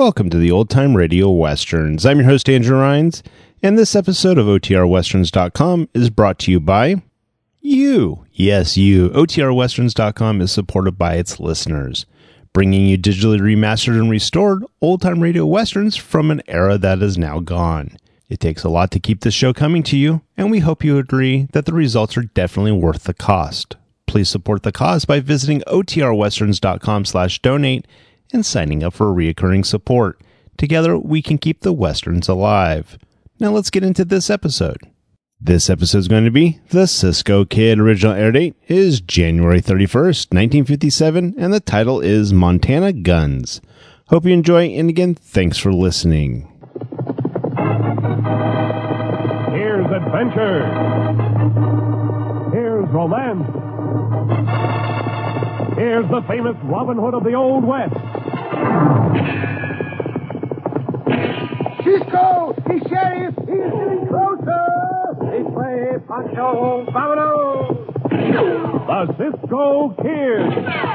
welcome to the Old Time Radio Westerns. I'm your host, Andrew Rhynes, and this episode of OTRWesterns.com is brought to you by you. Yes, you. OTRWesterns.com is supported by its listeners, bringing you digitally remastered and restored old-time radio westerns from an era that is now gone. It takes a lot to keep this show coming to you, and we hope you agree that the results are definitely worth the cost. Please support the cause by visiting OTRWesterns.com/donate and signing up for reoccurring support. Together, we can keep the Westerns alive. Now let's get into this episode. This episode is going to be The Cisco Kid. Original air date is January 31st, 1957, and the title is Montana Guns. Hope you enjoy, and again, thanks for listening. Here's adventure. Here's romance. Here's the famous Robin Hood of the Old West. Cisco! The sheriff! He's getting closer! This way, Pancho! Vámonos! The Cisco Kid.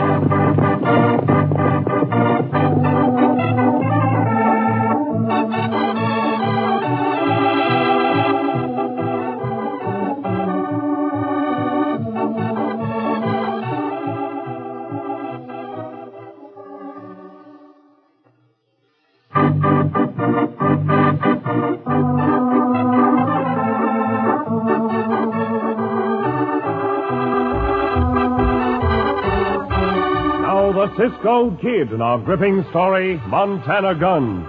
The Cisco Kid in our gripping story, Montana Guns.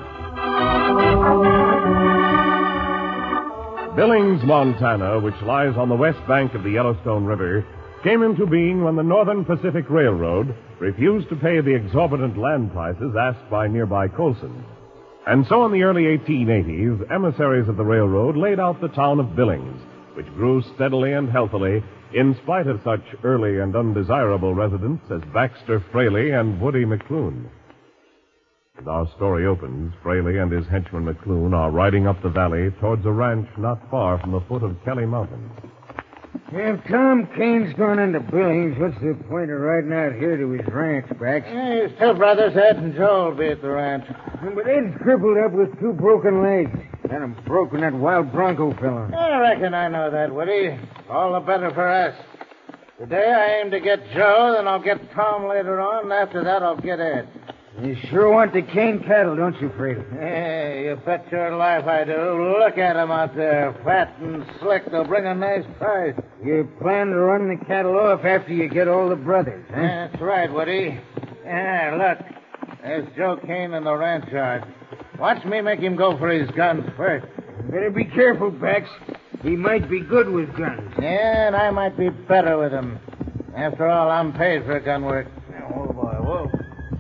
Billings, Montana, which lies on the west bank of the Yellowstone River, came into being when the Northern Pacific Railroad refused to pay the exorbitant land prices asked by nearby Colson. And so in the early 1880s, emissaries of the railroad laid out the town of Billings, which grew steadily and healthily in spite of such early and undesirable residents as Baxter Fraley and Woody McClune. As our story opens, Fraley and his henchman McClune are riding up the valley towards a ranch not far from the foot of Kelly Mountain. If Tom Kane's gone into Billings, what's the point of riding out here to his ranch, Bax? His two brothers, Ed and Joe, will be at the ranch. But Ed's crippled up with two broken legs. Got him broken, that wild bronco fella. I reckon I know that, Woody. All the better for us. Today I aim to get Joe, then I'll get Tom later on, and after that I'll get Ed. You sure want the Kane cattle, don't you, Fraley? Hey, you bet your life I do. Look at 'em out there, fat and slick. They'll bring a nice price. You plan to run the cattle off after you get all the brothers, huh? That's right, Woody. Yeah, look. There's Joe Kane in the ranch yard. Watch me make him go for his guns first. Better be careful, Bax. He might be good with guns. Yeah, and I might be better with them. After all, I'm paid for gun work. Oh, boy, whoa.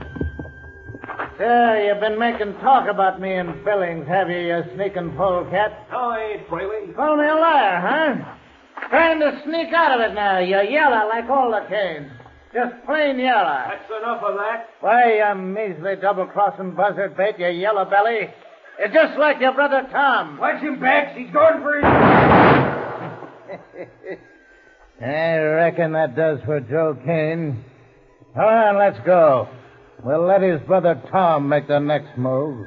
So, you've been making talk about me in Billings, have you, you sneaking polecat? No, I ain't, Fraley. Call me a liar, huh? Trying to sneak out of it now. You're yellow like all the Canes. Just plain yellow. That's enough of that. Why, you measly double-crossing buzzard bait, you yellow belly. You're just like your brother Tom. Watch him, Bax. He's going for his... I reckon that does for Joe Kane. Come on, let's go. We'll let his brother Tom make the next move.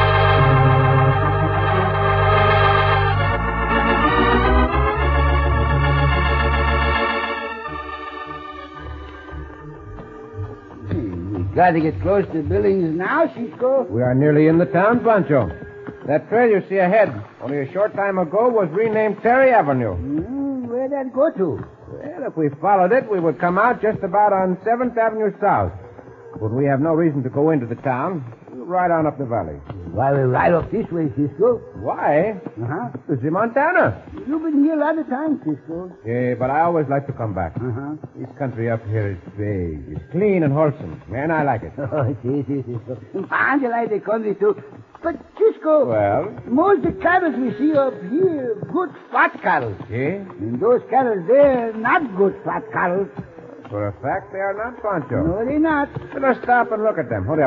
Got to get close to Billings now, Cisco. We are nearly in the town, Pancho. That trail you see ahead, only a short time ago, was renamed Terry Avenue. Where'd that go to? Well, if we followed it, we would come out just about on 7th Avenue South. But we have no reason to go into the town. We'll ride on up the valley. Why, we ride up this way, Cisco. Why? Uh-huh. To see Montana. You've been here a lot of times, Cisco. Yeah, but I always like to come back. Uh-huh. This country up here is big. It's clean and wholesome. Man, I like it. Oh, see, Cisco. And you like the country, too. But, Cisco... Well? Most of the cattle we see up here, good fat cattle. Yeah? And those cattle there, not good fat cattle. For a fact, they are not, Pancho. No, they're not. Let us stop and look at them. Hold up,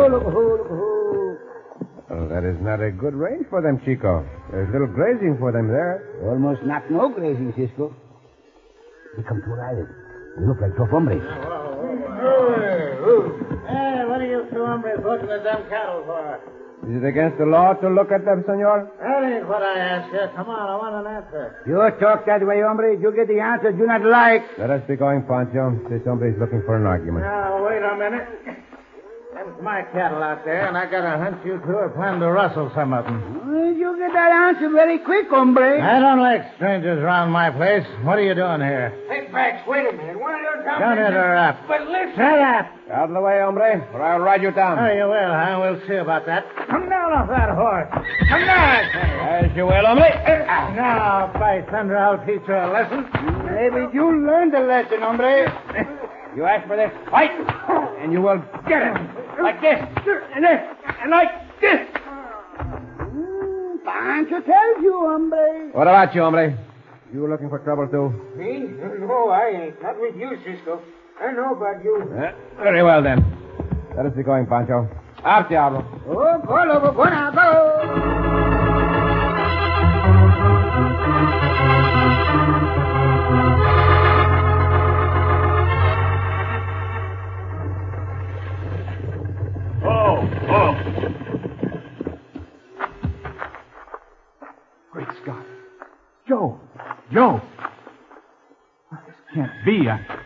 Well, that is not a good range for them, Chico. There's little grazing for them there. Almost not no grazing, Cisco. Here come two riders. They look like tough hombres. Hey, what are you two hombres looking at them cattle for? Is it against the law to look at them, senor? That ain't what I asked you. Come on, I want an answer. You talk that way, hombre. You get the answer you not like. Let us be going, Pancho. This hombre is looking for an argument. Now, wait a minute. Them's my cattle out there, and I got a hunch you two are planning to rustle some of them. You get that answer very quick, hombre. I don't like strangers around my place. What are you doing here? Hey, Bax, wait a minute. Why don't you... Don't interrupt. But listen. Shut up. Out of the way, hombre, or I'll ride you down. Oh, you will, huh? We'll see about that. Come down off that horse. Come down. As you will, hombre. Now, by thunder, I'll teach you a lesson. Maybe you learned the lesson, hombre. You asked for this fight, and you will get it. Like this, and this, and like this. Pancho tells you, hombre. What about you, hombre? You looking for trouble, too? Me? No, I ain't. Not with you, Cisco. I know about you. Very well, then. Let us be going, Pancho. Out, Diablo. Oh, go, loco, go now, go. Great Scott. Joe! Joe! This can't be.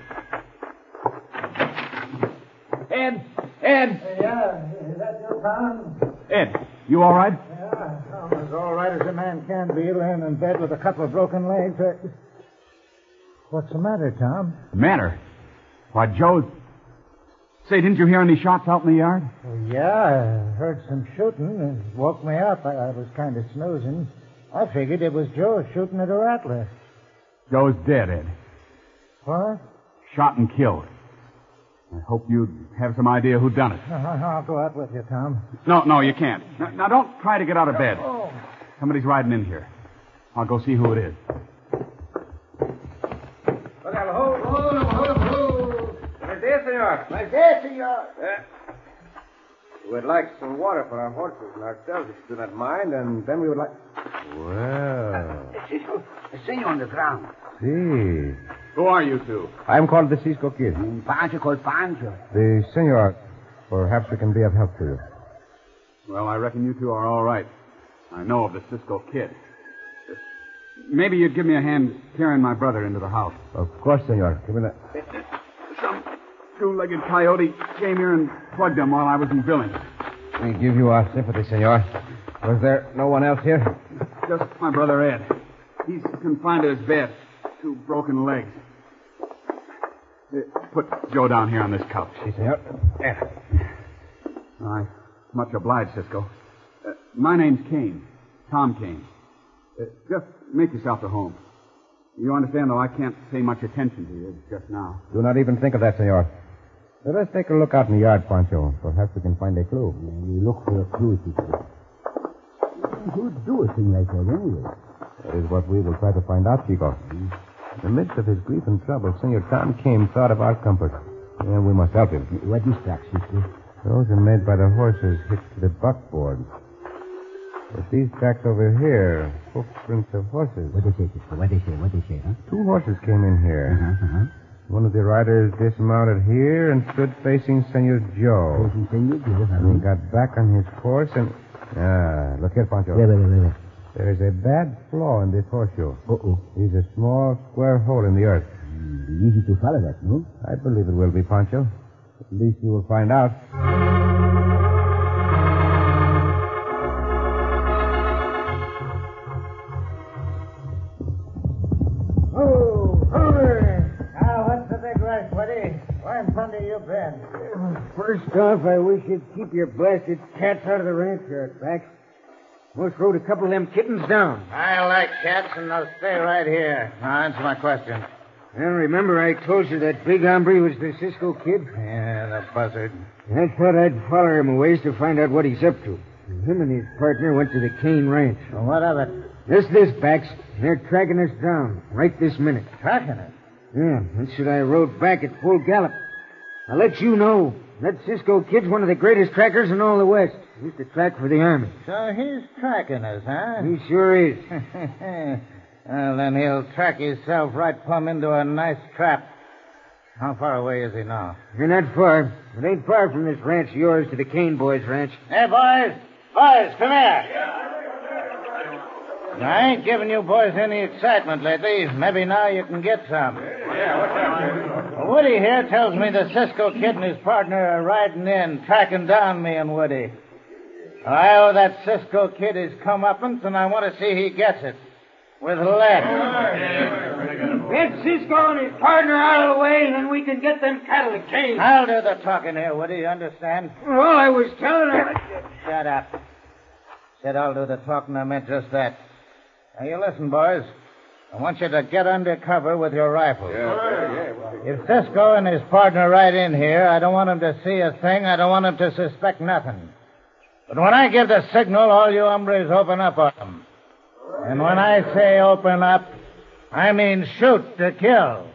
Ed! Yeah, is that your Tom? Ed, you all right? Yeah, Tom is all right as a man can be, laying in bed with a couple of broken legs. What's the matter, Tom? Matter? Why, Joe... Say, didn't you hear any shots out in the yard? Well, yeah, I heard some shooting and woke me up. I was kind of snoozing. I figured it was Joe shooting at a rattler. Joe's dead, Ed. What? Shot and killed. I hope you have some idea who done it. I'll go out with you, Tom. No, you can't. Now, don't try to get out of bed. Oh. Somebody's riding in here. I'll go see who it is. Look out, hold. Right there, senor. Right there, senor. We'd like some water for our horses and ourselves, if you do not mind, and then we would like... Well... Cisco, senor on the ground. See. Who are you two? I'm called the Cisco Kid. Pancho called Pancho. The senor, perhaps we can be of help to you. Well, I reckon you two are all right. I know of the Cisco Kid. Maybe you'd give me a hand carrying my brother into the house. Of course, senor. Give me that. Some two-legged coyote came here and plugged him while I was in Billings. We give you our sympathy, senor. Was there no one else here? Just my brother Ed. He's confined to his bed. 2 broken legs. Put Joe down here on this couch. Si, senor. There. I'm much obliged, Cisco. My name's Kane. Tom Kane. Just make yourself at home. You understand, though, I can't pay much attention to you just now. Do not even think of that, senor. Let us take a look out in the yard, Pancho. Perhaps we can find a clue. We look for a clue, Cisco. Who'd do a thing like that anyway? That is what we will try to find out, Chico. In the midst of his grief and trouble, Senor Tom Kane thought of our comfort. And we must help him. What is that, Cisco? Those are made by the horses hitched to the buckboard. But these tracks over here, footprints of horses. What they say, Cisco? What they say, huh? 2 horses came in here. One of the riders dismounted here and stood facing Senor Joe. Senor Joe, huh? And he got back on his horse and... look here, Pancho. Wait. There is a bad flaw in this horseshoe. Uh-oh. There's a small square hole in the earth. Easy to follow that, no? I believe it will be, Pancho. At least you will find out. Now, what's the big rush, buddy? Where in thunder you been? First off, I wish you'd keep your blasted cats out of the ranch yard, Bax. Most rode a couple of them kittens down. I like cats, and they'll stay right here. Now, answer my question. And remember I told you that big hombre was the Cisco Kid? Yeah, the buzzard. I thought I'd follow him a ways to find out what he's up to. Him and his partner went to the Kane Ranch. Well, what of it? Just this, Bax. They're tracking us down right this minute. Tracking it? Yeah, that's what I rode back at full gallop. I'll let you know. That Cisco Kid's one of the greatest trackers in all the West. He used to track for the Army. So he's tracking us, huh? He sure is. Well, then he'll track himself right plumb into a nice trap. How far away is he now? You're not far. It ain't far from this ranch of yours to the Kane boys' ranch. Hey, boys! Boys, come here! I ain't giving you boys any excitement lately. Maybe now you can get some. Woody here tells me the Cisco Kid and his partner are riding in, tracking down me and Woody. I owe that Cisco Kid his comeuppance, and I want to see he gets it. With lead. Get Cisco and his partner out of the way, and then we can get them cattle to Kane. I'll do the talking here, Woody, you understand? Well, I was telling her... Shut up. Said I'll do the talking, I meant just that. Now, you listen, boys. I want you to get under cover with your rifles. If Cisco and his partner ride in here, I don't want them to see a thing. I don't want them to suspect nothing. But when I give the signal, all you hombres open up on them. And when I say open up, I mean shoot to kill.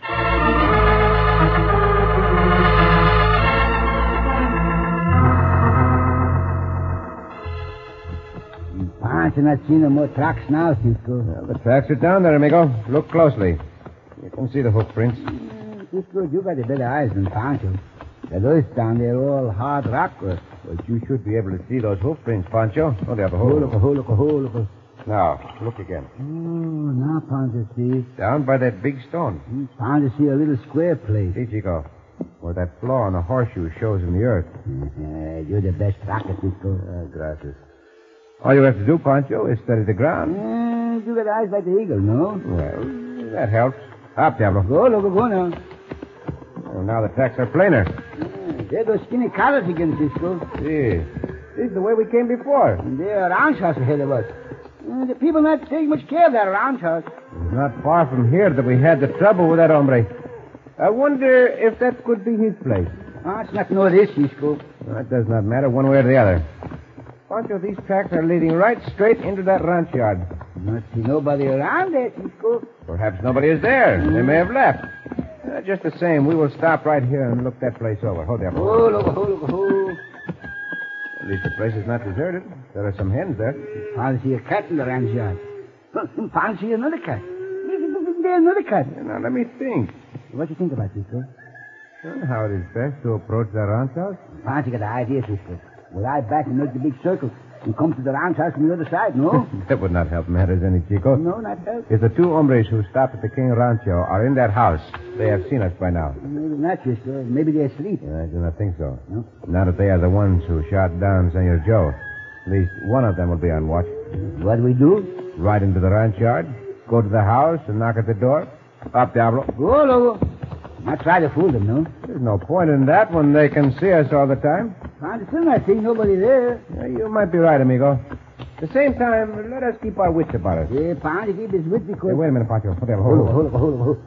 I've not seen no more tracks now, Cisco. Well, the tracks are down there, amigo. Look closely. You can see the hoof prints. Cisco, you got a better eyes than Pancho. The rest down there all hard rock. But you should be able to see those hoof prints, Pancho. Oh, they have a hole. Look. Now, look again. Oh, now Pancho see. Down by that big stone. Pancho see a little square place. See, Chico, where that flaw on the horseshoe shows in the earth. You're the best tracker, Cisco. Gracias. All you have to do, Pancho, is study the ground. You got eyes like the eagle, no? Well, that helps. Up, Diablo. Go now. Well, now the tracks are plainer. There those skinny cows again, Cisco. See, this is the way we came before. And there a round house ahead of us. The people not taking much care of that round house. It's not far from here that we had the trouble with that hombre. I wonder if that could be his place. It's not no this, Cisco. That does not matter one way or the other. Pancho, these tracks are leading right straight into that ranch yard. Not see nobody around there, Cisco. Perhaps nobody is there. They may have left. Just the same, we will stop right here and look that place over. Hold there. Look. At least the place is not deserted. There are some hens there. I see a cat in the ranch yard. I see another cat. There's another cat. Now, let me think. What do you think about Cisco? Well, how it is best to approach the ranch house? Fancy got the idea, Cisco. We'll ride back and make the big circle and come to the ranch house from the other side, no? That would not help matters any, Chico. No, not help. If the two hombres who stopped at the King Rancho are in that house, they have seen us by now. Maybe not, Cisco. Maybe they're asleep. I do not think so. No? Now that they are the ones who shot down Senor Joe, at least one of them will be on watch. What do we do? Ride into the ranch yard, go to the house and knock at the door. Up, Diablo. Go, Logo. Not try to fool them, no? There's no point in that when they can see us all the time. I'm still not seeing nobody there. You might be right, amigo. At the same time, let us keep our wits about us. Yeah, Pancho keep his wits because... Hey, wait a minute, Pancho. Hold.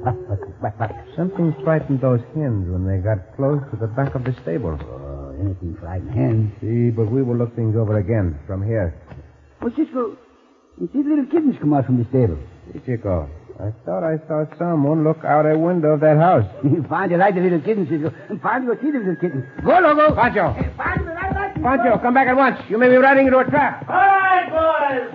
Something frightened those hens when they got close to the back of the stable. Oh, anything frightened hens. See, but we will look things over again from here. Well, Cisco, you see the little kittens come out from the stable. See, Chico, I thought I saw someone look out a window of that house. Pancho like the little kittens, Cisco. And Pancho go see the little kittens. Go, Logo. Pancho. Hey, Pancho, I like you. Pancho, come back at once. You may be riding into a trap. All right, boys,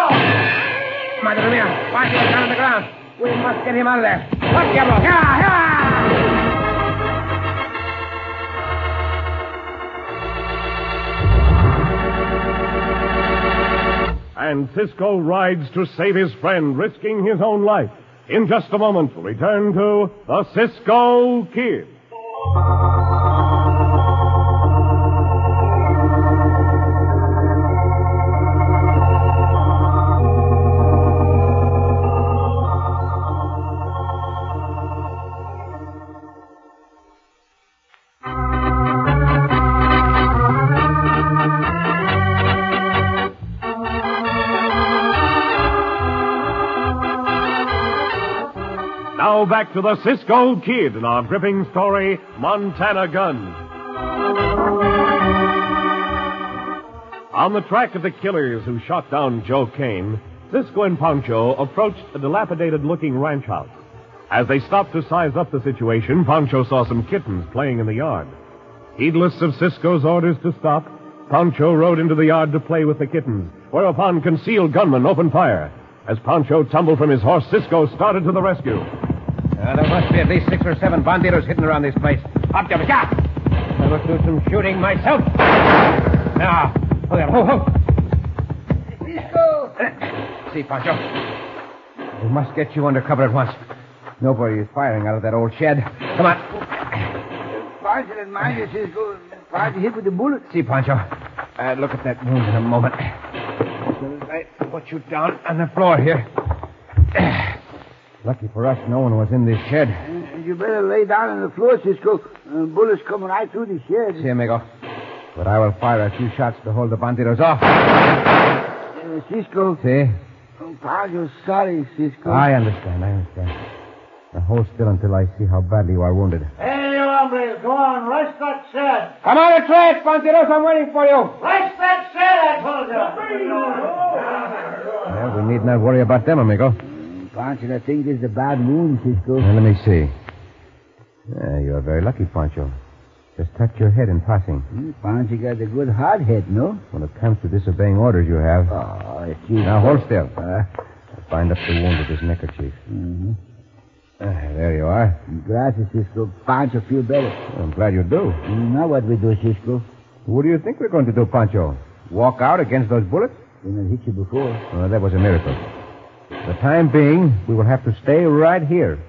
now! Madre mia, Pancho is down on the ground. We must get him out of there. What, Diablo? Here! And Cisco rides to save his friend, risking his own life. In just a moment, we'll return to the Cisco Kid. Now back to the Cisco Kid in our gripping story, Montana Gun. On the track of the killers who shot down Joe Kane, Cisco and Pancho approached a dilapidated-looking ranch house. As they stopped to size up the situation, Pancho saw some kittens playing in the yard. Heedless of Cisco's orders to stop, Pancho rode into the yard to play with the kittens, whereupon concealed gunmen opened fire. As Pancho tumbled from his horse, Cisco started to the rescue. There must be at least 6 or 7 banditos hidden around this place. Up, Jessica! I must do some shooting myself. Now, hold on, hold. Cisco! See, Pancho. We must get you under cover at once. Nobody is firing out of that old shed. Come on. Pancho, that mind you, Cisco. Pancho hit with the bullet. See, Pancho. Look at that wound in a moment. I put you down on the floor here. Lucky for us, no one was in this shed. You better lay down on the floor, Cisco. Bullets coming right through the shed. See, amigo. But I will fire a few shots to hold the banditos off. Cisco. See? Oh, Pancho, sorry, Cisco. I understand. Now hold still until I see how badly you are wounded. Hey, you hombres, go on, rush that shed. Come on the track, banditos. I'm waiting for you. Rush that shed, I told you. Well, we need not worry about them, amigo. Pancho, I think this is a bad wound, Cisco. Now, let me see. You are very lucky, Pancho. Just touch your head in passing. Pancho got a good hard head, no? When it comes to disobeying orders, you have. Oh, Now, hold still. I'll bind up the wound with this neckerchief. Mm-hmm. There you are. Gracias, Cisco. Pancho feel better. I'm glad you do. Now what we do, Cisco? What do you think we're going to do, Pancho? Walk out against those bullets? Didn't hit you before. Oh, that was a miracle. For the time being, we will have to stay right here.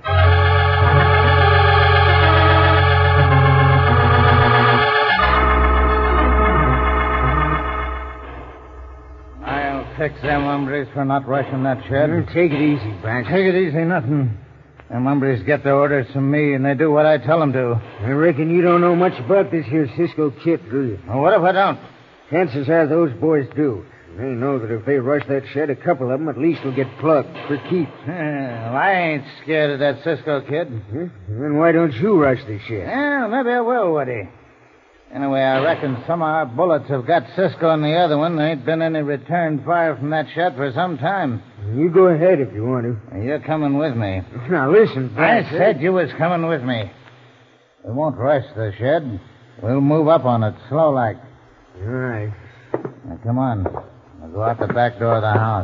I'll fix them hombres for not rushing that shed. Take it easy, Pancho. Take it easy, nothing. Them hombres get their orders from me, and they do what I tell them to. I reckon you don't know much about this here Cisco kid, do you? Well, what if I don't? Chances are those boys do. They know that if they rush that shed, a couple of them at least will get plugged for keeps. Well, I ain't scared of that Cisco kid. Then why don't you rush the shed? Yeah, maybe I will, Woody. Anyway, I reckon some of our bullets have got Cisco and the other one. There ain't been any return fire from that shed for some time. You go ahead if you want to. You're coming with me. Now, listen, I Pancho. said you was coming with me. We won't rush the shed. We'll move up on it, slow like. All right. Now, come on. We'll go out the back door of the house.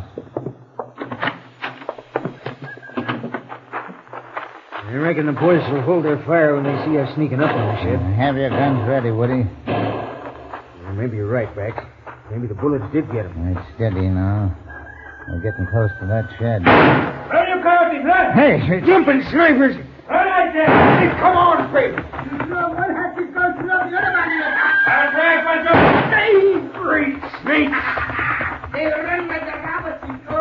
I reckon the boys will hold their fire when they see us sneaking up on the shed. Have your guns ready, Woody. Maybe you're right, Bax. Maybe the bullets did get them. It's steady now. We're getting close to that shed. Where you coyotes, huh? Hey, Jumping snipers! All right, then. Hey, come on, baby. What has to go through the other man? That's right, Pancho. Hey, great snake! They run like the rabbit, Cisco.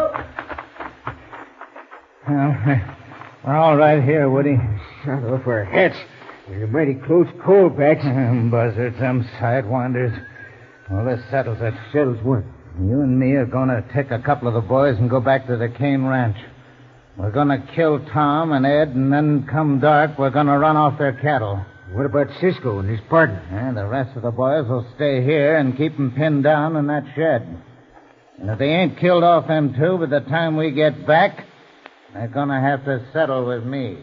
Well, we're all right here, Woody. Shut off our hats. There's a mighty close call, Bax. Buzzards, them sidewinders. Well, this settles it. Settles what? You and me are going to take a couple of the boys and go back to the Kane Ranch. We're going to kill Tom and Ed, and then come dark, we're going to run off their cattle. What about Cisco and his partner? And the rest of the boys will stay here and keep them pinned down in that shed. And if they ain't killed off them two by the time we get back, they're going to have to settle with me.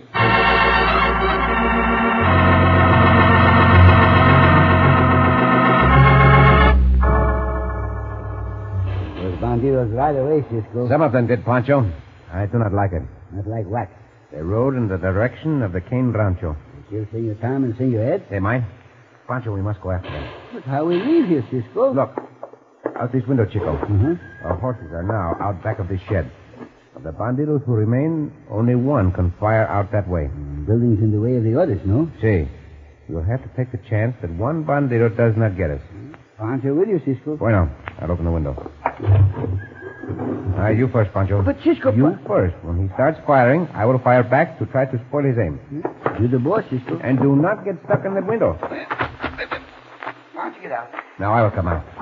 Those bandidos right away, Cisco. Some of them did, Pancho. I do not like it. Not like what? They rode in the direction of the Kane Rancho. You Senor Tom and Senor Ed? Hey, mine. Pancho, we must go after them. But how we leave here, Cisco? Look, out this window, Chico. Mm-hmm. Our horses are now out back of this shed. Of the bandidos who remain, only one can fire out that way. Buildings in the way of the others, no? See, we'll have to take the chance that one bandito does not get us. Pancho with you, Cisco. Bueno, I'll open the window. You first, Pancho. But Cisco... You first. When he starts firing, I will fire back to try to spoil his aim. You the boss, Cisco. And do not get stuck in that window. Pancho, get out. Now I will come out.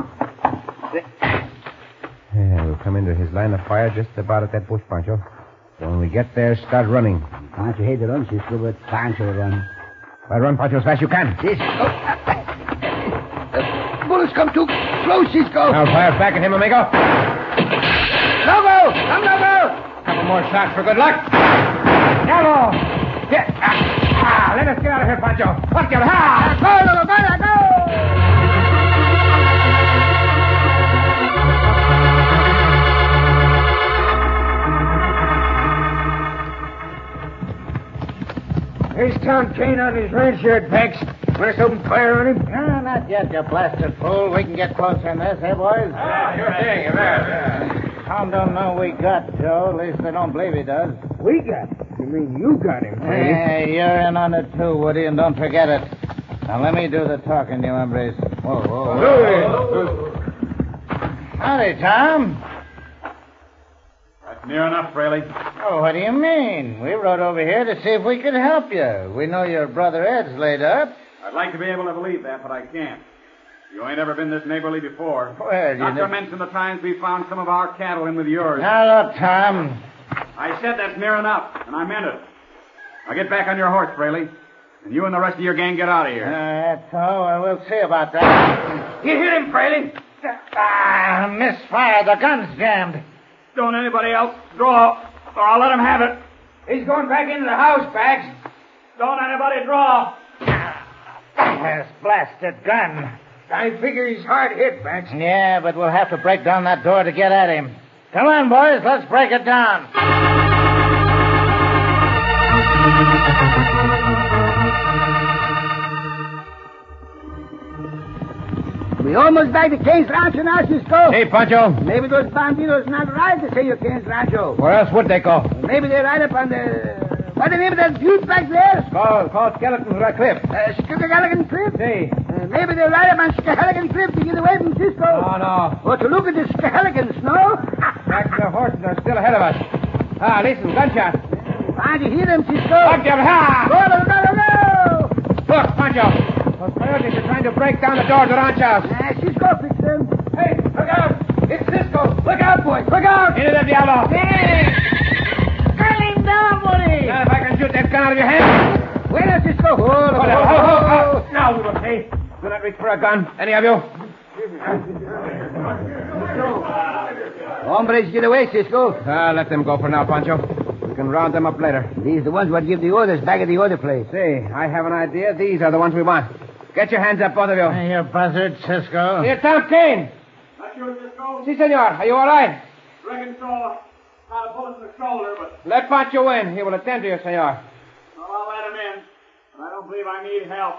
We'll come into his line of fire just about at that bush, Pancho. So when we get there, start running. Pancho hate to run, Cisco, but Pancho will run. Run, Pancho, as fast as you can. Cisco. Bullets come too close, Cisco. Now fire back at him, amigo. Logo! Come, Logo! Couple more shots for good luck. Bravo! Let us get out of here, Pancho. Up, you. Ha! Go, Logo, go! Tom Kane on his ranch here, Pax. Want us to open fire on him? No, not yet, you blasted fool. We can get closer than this, eh, boys? Sure thing, you're right. Tom don't know we got Joe. At least I don't believe he does. We got him. You mean you got him, Brady? Hey, you're in on it too, Woody, and don't forget it. Now, let me do the talking, you hombres. Whoa, whoa. Howdy, Tom. That's near enough, Fraley. Oh, what do you mean? We rode over here to see if we could help you. We know your brother Ed's laid up. I'd like to be able to believe that, but I can't. You ain't ever been this neighborly before. Well, Not to mention the times we found some of our cattle in with yours. Now, look, Tom. I said that's near enough, and I meant it. Now get back on your horse, Fraley. And you and the rest of your gang get out of here. That's all. Well, we'll see about that. You hit him, Fraley. Misfire. The gun's jammed. Don't anybody else draw, or I'll let him have it. He's going back into the house, Pax. Don't anybody draw. This blasted gun. I figure he's hard hit, Pax. Yeah, but we'll have to break down that door to get at him. Come on, boys. Let's break it down. We almost back to Kane's Rancho now, Cisco. Hey, Pancho. Maybe those bandidos not right to say you're Kane's Rancho. Where else would they go? Maybe they're right up on the... What's the name of that butte back there? Call Skeleton Rock Cliff. Skahaligan Cliff? See. Maybe they're right up on Skahaligan Cliff to get away from Cisco. No. Or to look at the Skahaligans, no? Jack, the horses are still ahead of us. Ah, listen, gunshot. Can't you hear them, Cisco? Look, Jim. Ha! Go! Look, Pancho. Those coyotes are trying to break down the door of the ranch house. Cisco fixed them. Hey, look out. It's Cisco. Look out, boys. Look out. Into the Diablo. Hey! Gun him down, buddy. Now, if I can shoot that gun out of your hand. Wait a Cisco. Ho. Now we will see. Do not reach for a gun. Any of you? Hombres, get away, Cisco. Let them go for now, Pancho. We can round them up later. These are the ones what give the orders back at the other place. See, I have an idea. These are the ones we want. Get your hands up, both of you. Hey, you buzzard, Cisco. Here, Tom Kane. Not sure, Cisco. Si, senor. Are you all right? Reckon so. Got a bullet in the shoulder, but Let Pancho in. He will attend to you, senor. I'll let him in. But I don't believe I need help.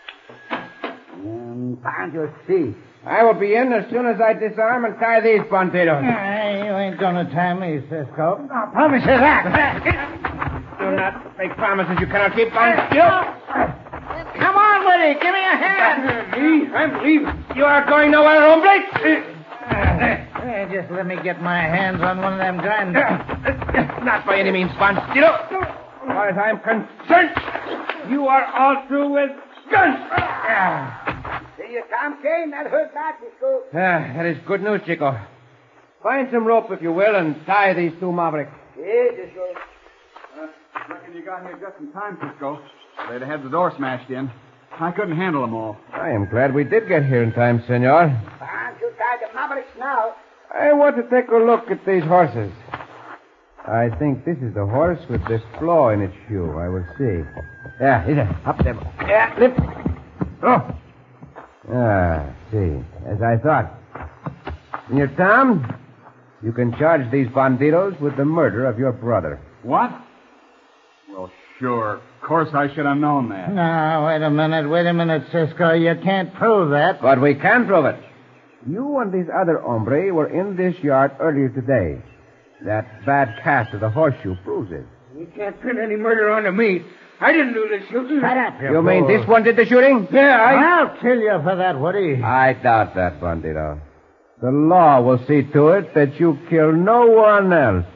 Pancho, see. I will be in as soon as I disarm and tie these bandidos. Hey, you ain't gonna tie me, Cisco. I promise you that. Do not make promises you cannot keep, bandido. Come on, Woody. Give me a hand. Me? I'm leaving. You are going nowhere, hombre. Just let me get my hands on one of them guns. Not by any means, bandido. As far as I'm concerned, you are all through with guns. See you, Tom Kane. That hurt bad, Cisco. That is good news, Chico. Find some rope, if you will, and tie these two mavericks. Yeah, Cisco. Reckon you got here just in time, Cisco. They'd have had the door smashed in. I couldn't handle them all. I am glad we did get here in time, senor. Pancho tie the mavericks now. I want to take a look at these horses. I think this is the horse with this flaw in its shoe. I will see. Yeah, here. Up there. Yeah, lift. Oh. See. As I thought. Senor Tom, you can charge these bandidos with the murder of your brother. What? Well, sure. Of course I should have known that. No, wait a minute, Cisco. You can't prove that. But we can prove it. You and this other hombre were in this yard earlier today. That bad cast of the horseshoe proves it. You can't pin any murder onto me. I didn't do the shooting. Shut up, You mean this one did the shooting? Yeah, I'll kill you for that, Woody. I doubt that, bandito. The law will see to it that you kill no one else.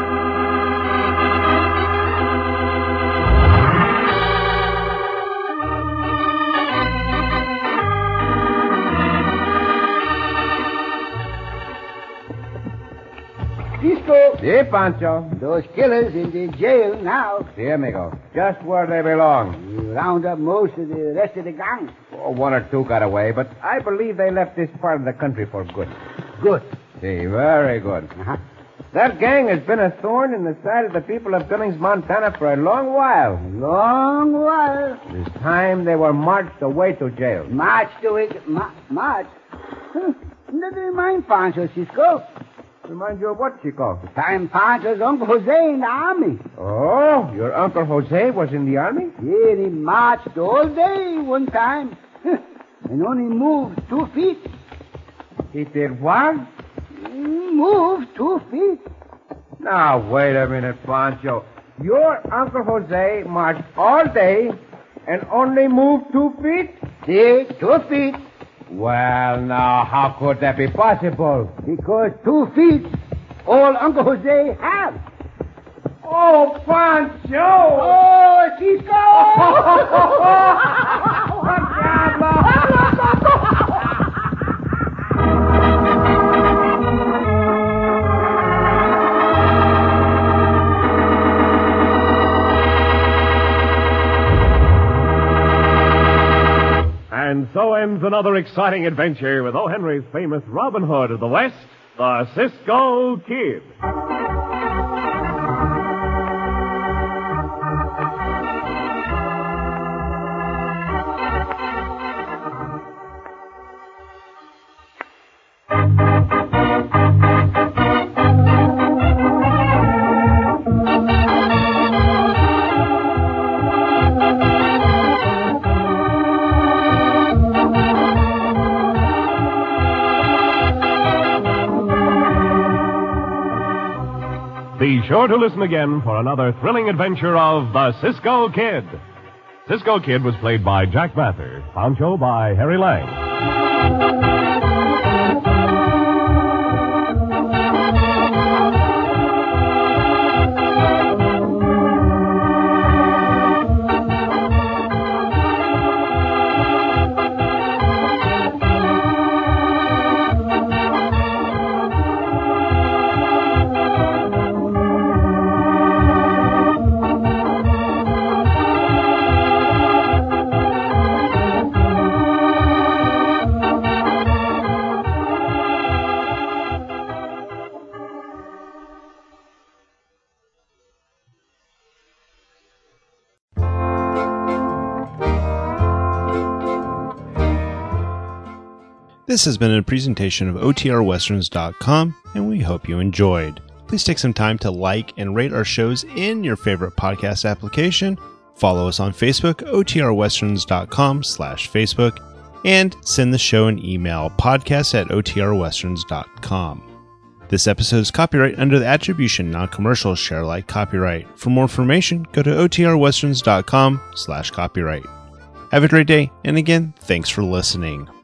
Cisco. Si, Pancho. Those killers in the jail now. Si, amigo. Just where they belong. You round up most of the rest of the gang. Oh, one or two got away, but I believe they left this part of the country for good. Good. Si, very good. Uh-huh. That gang has been a thorn in the side of the people of Billings, Montana for a long while. Long while. This time they were marched away to jail. March to it. March? Huh. Never mind, Pancho, Cisco. Remind you of what, Chico? The time Pancho's Uncle Jose in the army. Oh, your Uncle Jose was in the army? Yeah, and he marched all day one time. And only moved 2 feet. He did what? Moved 2 feet. Now, wait a minute, Pancho. Your Uncle Jose marched all day and only moved 2 feet? Yeah, 2 feet. Well, now, how could that be possible? Because 2 feet, all Uncle Jose has. Oh, Pancho! Oh, Cisco! And so ends another exciting adventure with O. Henry's famous Robin Hood of the West, the Cisco Kid. Be sure to listen again for another thrilling adventure of the Cisco Kid. Cisco Kid was played by Jack Mather, Pancho by Harry Lang. This has been a presentation of OTRWesterns.com, and we hope you enjoyed. Please take some time to like and rate our shows in your favorite podcast application. Follow us on Facebook, OTRWesterns.com/Facebook, and send the show an email, podcast@OTRWesterns.com. This episode is copyright under the Attribution Non-Commercial Share Alike copyright. For more information, go to OTRWesterns.com/copyright. Have a great day, and again, thanks for listening.